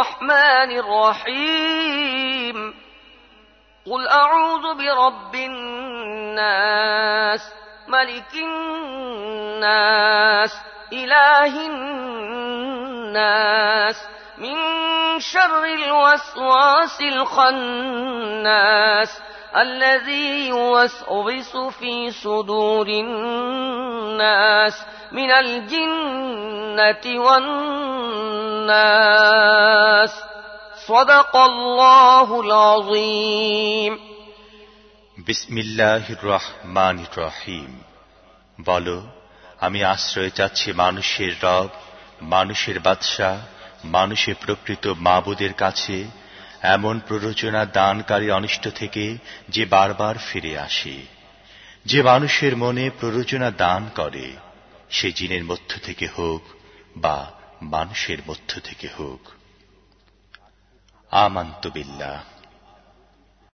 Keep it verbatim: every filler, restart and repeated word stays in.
الرحمن الرحيم قل أعوذ برب الناس ملك الناس إله الناس من شر الوسواس الخناس الذي يوسوس في صدور الناس من الجنة والناس صدق الله العظيم বিসমিল্লাহির রহমানির রহিম। বলো, আমি আশ্রয় চাচ্ছি মানুষের রব, মানুষের বাদশাহ, মানুষের প্রকৃত মাবুদের কাছে এমন প্ররোচনা দানকারী অনিষ্ট থেকে যে বারবার ফিরে আসে, যে মানুষের মনে প্ররোচনা দান করে, সে জিনের মধ্য থেকে হোক বা মানুষের মধ্য থেকে হোক। আমানতু বিল্লাহ।